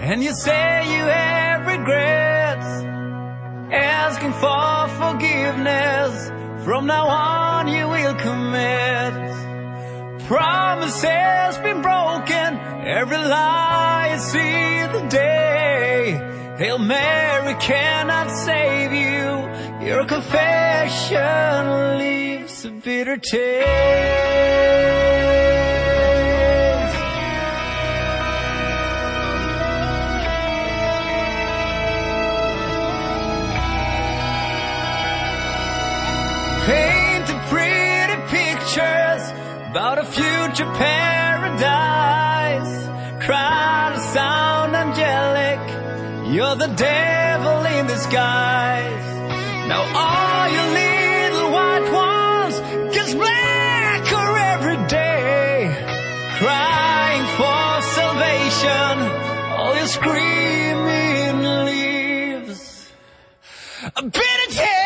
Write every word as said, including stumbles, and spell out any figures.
and you say you have regrets, asking for forgiveness. From now on you will commit. Promises been broken, every lie you see the day. Hail Mary cannot save you, your confession leaves a bitter taste. Painted pretty pictures about a future paradise. Cry to sound angelic, you're the devil in disguise. Now all your little white ones gets blacker every day, crying for salvation. All your screaming leaves a bitter taste.